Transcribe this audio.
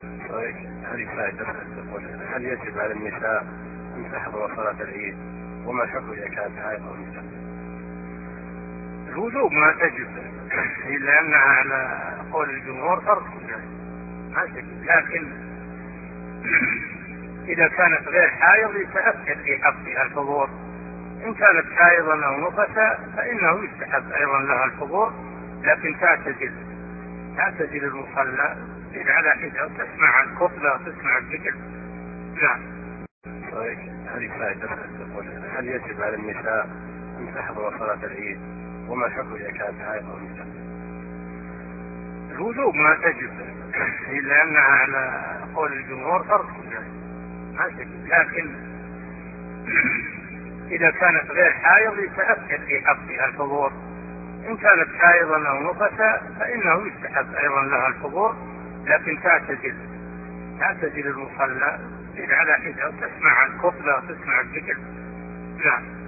طيب، هذه فائدة تقول هل يجب على النساء أن تحضر صلاة العيد؟ وما الحكم إذا كانت حائض أو نساء؟ الوجوب ما تجب، لأنها على قول الجمهور فرض ما تجب، لكن إذا كانت غير حائض يتأكد في حقها الحضور. إن كانت حائضا أو نفسا فإنه يستحب أيضا لها الحضور، لكن تعتزل المصلى على حدة وتسمع الخطبة وتسمع الذكر. نعم. طيب، هذه فائدة تقول هل يجب على النساء أن تحضر صلاة العيد؟ وما الحكم إذا كانت حائض أو نساء؟ الوجوب ما تجب، لأنها على قول الجمهور فرض ما تجب، لكن إذا كانت غير حائض يتأكد في حقها الحضور. إن كانت حائضا أو نفسا فإنه يستحب أيضا لها الحضور، لكن تعتزل المصلى على حدة وتسمع الخطبة وتسمع الذكر. نعم.